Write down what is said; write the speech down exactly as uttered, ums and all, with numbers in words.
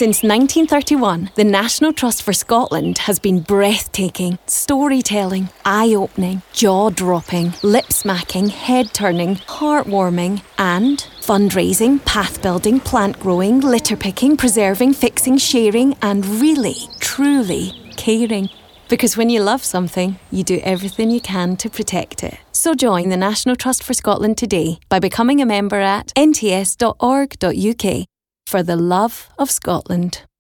Since nineteen thirty-one, the National Trust for Scotland has been breathtaking, storytelling, eye-opening, jaw-dropping, lip-smacking, head-turning, heartwarming, and fundraising, path-building, plant-growing, litter-picking, preserving, fixing, sharing, and really, truly caring. Because when you love something, you do everything you can to protect it. So join the National Trust for Scotland today by becoming a member at n t s dot org dot u k. For the love of Scotland.